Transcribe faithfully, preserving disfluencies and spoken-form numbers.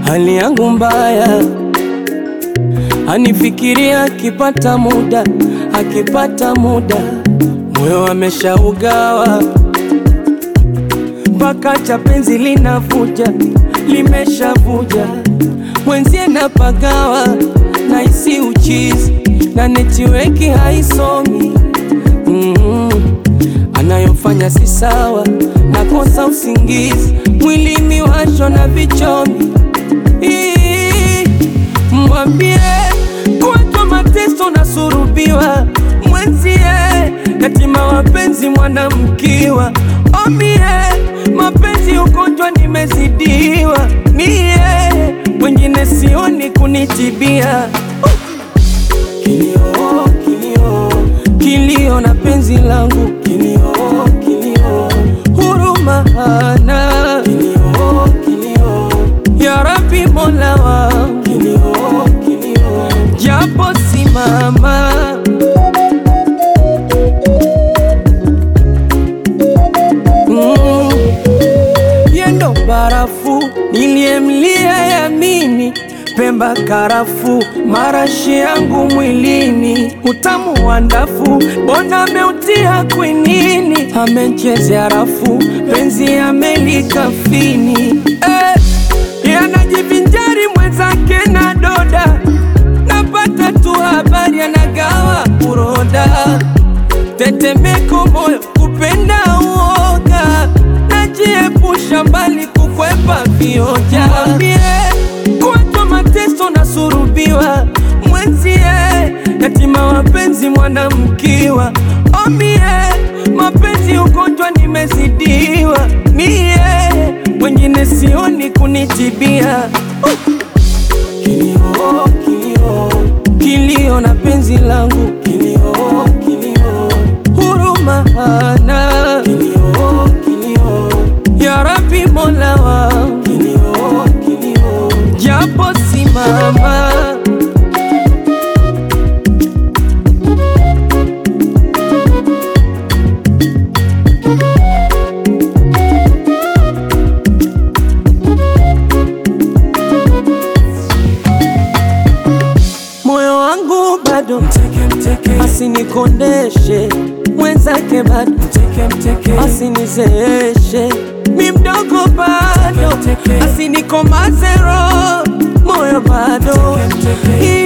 hali yangu mbaya, anifikiria akipata muda, akipata muda, moyo ameshaugawa, mpaka cha penzi linavuja, limeshavuja, mwenzie napagawa, na isi uchizi, na netiweki haisomi. mm -hmm. Anayofanya si sawa, nakosa usingizi, mwili miwasho na vichomi. Mwambie kuatwa mateso na surubiwa, mwenzie yatima wapenzi mwanamkiwa. Omie mapenzi ugonjwa nimezidiwa, mie wengine sioni kunitibia. uh! Kilio, kilio, kilio na penzi langu, kilio, kilio, huruma hana, kilio, kilio, ya Rabbi Mola wangu, kilio, kilio, japo simama. mm. Yendo barafu niliyemlia yamini, Pemba karafu, marashi yangu mwilini, utamu wa ndafu, bona ameutia kwinini, amechezea rafu, penzi amelikafini. eh, Yanajivinjari mwenzake na doda, napata tu habari anagawa uroda, tetemeko moyo kupenda uoga, najiepusha mbali kukwepa vioja. Kuatwa mateso na surubiwa, mwenzie yatima wapenzi mwanamkiwa. Omie mapenzi ugonjwa nimezidiwa, mie wengine sioni kunitibia. uh! Kilio, kilio, kilio na penzi langu, kilio, kilio, huruma hana, kilio, kilio, ya Rabbi Mola wangu, kilio, kilio, japo simama. Moyo wangu bado mteke mteke, asinikondeshe mwenzake bado mteke mteke, asinizeeshe mi mdogo bado, asinikomaze roho, moyo bado mteke mteke.